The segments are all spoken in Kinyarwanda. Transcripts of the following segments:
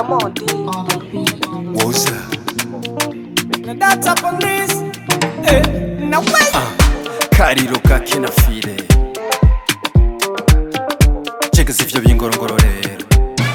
Come on, D. What's up? Now that's up on this. Now wait. Kariro kakina file Cheka sivyo bingorongoro rero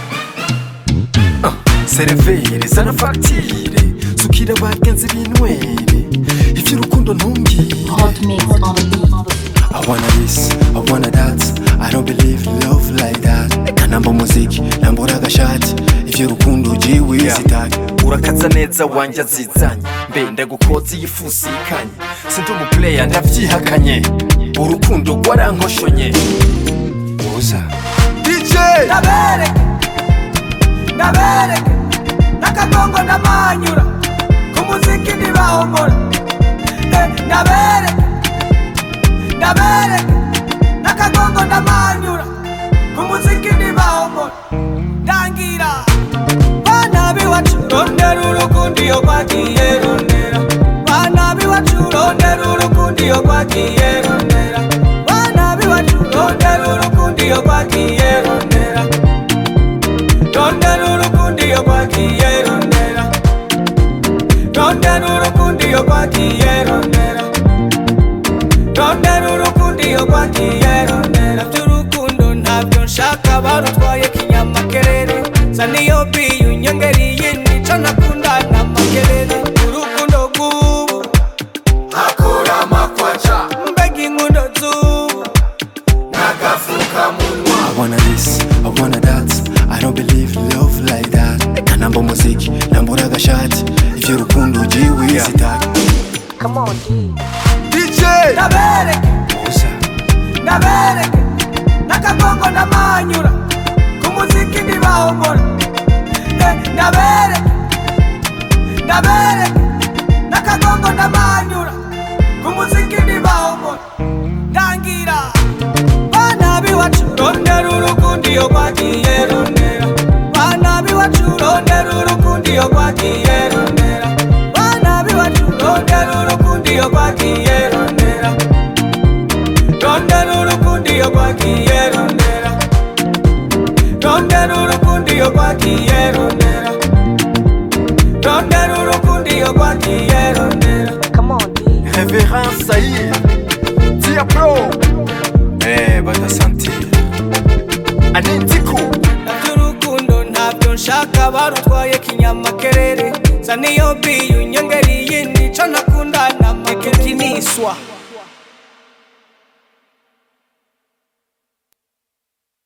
Serevere zana factire Sukira bagenzi binwere Ivy'urukundo ntumbwire Hot mix on the beat. I wanna this, I wanna that I don't believe love like that Kanamba muziki, nambura agashati Ivy'urukundo jiwe sitaki Urakaza neza wanje azizanye Mbe ndagukoze yifusikanye Sindi umuplayer ndavyihakanye Urukundo rwarankoshonye Woza DJ Nabereke Nakagongo ndamanyura Kumuziki ntibahomora Nabereke Nakagongo ndamanyura Kumuziki ntibahomora Ndangira Bana biwacu rondera urukundo iyo kwagiye rondera Bana biwacu rondera urukundo iyo kwagiye rondera Bana biwacu rondera urukundo iyo kwagiye rondera Rondera urukundo iyo kwagiye rondera Rondera urukundo iyo kwagiye rondera Rondera urukundo iyo kwagiye rondera By'urukundo ntabyo nshaka barutwaye kinyamakerere Zana iyo biyu nyongeriye nico nakunda n'amakerere Urukundo rw'ubu Akora amakwaca mbega inkundo z'ubu Nagafuka munwa I wanna this, I wanna that I don't believe love like that Kanamba muziki, nambura agashati Ivy'urukundo jiwe sitaki Come on, D. DJ Woza Nabereke Nakagongo ndamanyura Kumuziki ntibahomora Nabereke Nakagongo ndamanyura Kumuziki ntibahomora Ndangira Bana biwacu rondera urukundo iyo kwagiye rondera Bana biwacu rondera urukundo iyo kwagiye rondera Bana biwacu rondera urukundo iyo kwagiye rondera Rondera urukundo iyo kwagiye rondera Rondera urukundo iyo kwagiye rondera Rondera urukundo iyo kwagiye rondera Come on, D. Révérend Saïd Diablo badasantir Anitiku Naby'urukundo ntabyo nshaka barutwaye kinyamakerere Zana iyo biyu nyongeriye nico nakunda n'amakerere Kiniswa